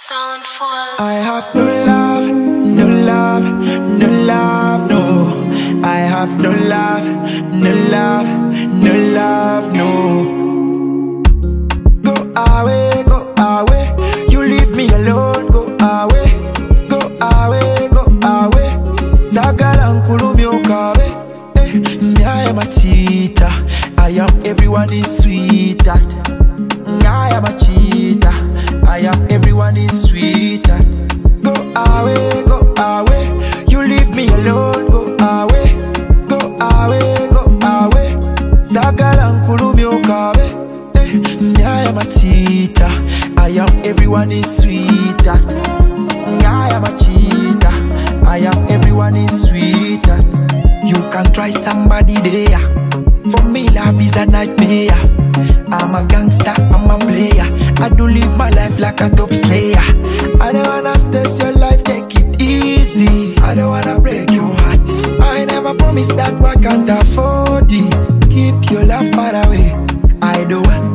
Soundfall. I have no love, no love, no love, no. I have no love, no love, no love, no. Go away, go away. You leave me alone, go away. Go away, go away. Sagalan kulumi okawe. I am a cheater. I am everyone is sweeter. I am a cheater. I am everyone is sweeter. Go away, go away. You leave me alone, go away. Go away, go away. Sagalan kulumi okawe. I am a cheater. I am everyone is sweeter. I am a cheater. I am everyone is sweeter. You can try somebody there. For me, love is a nightmare. I'm a gangster, I'm a player. I do live my life like a top slayer. I don't wanna stress your life, take it easy. I don't wanna break your heart. I never promised that I can't afford it. Keep your love far away. I don't want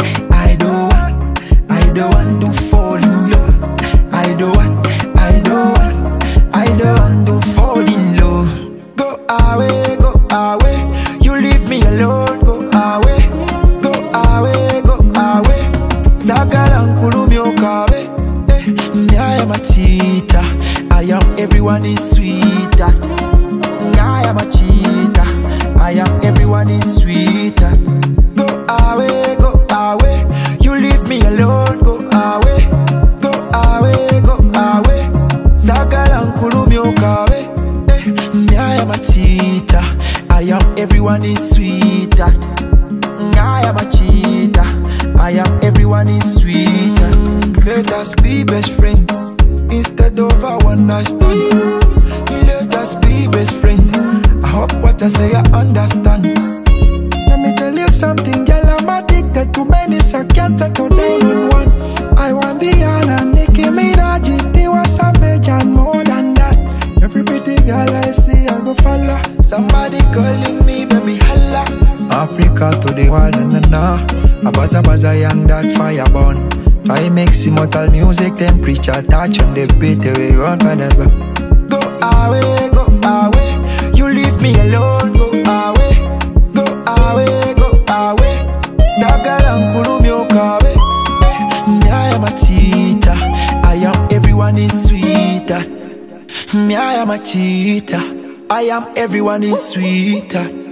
to fall in love. I don't want to fall in love. Go away, go away. You leave me alone, go away. Go away, go away. Sagalan kulumi okawe. I am a cheater. I am everyone is sweeter. I am a cheater. I am everyone is sweeter. Go away, go away. You leave me alone, go away. Go away, go away. Sagalan kulumi okawe. I am a cheater. I am everyone is sweeter. I am a cheater. I am everyone is sweeter. Let us be best friends instead of a one night stand. Let us be best friends. I hope what I say you understand. Let me tell you something, girl, I'm addicted to many, so I can't settle down on one. I want Rihanna, Nicki Minaj, Tiwa Savage and more than that. Every pretty girl I see, I go follow. Somebody calling me, baby, holla. Africa to the world, na. A baza young that fire burn. I make immortal music, temperature touch on the beat, we run for that. Go away, go away. You leave me alone, go away. Go away, go away. Sagalan kulumi okawe. I am a cheater. I am everyone is sweeter. I am a cheater. I am everyone is sweeter.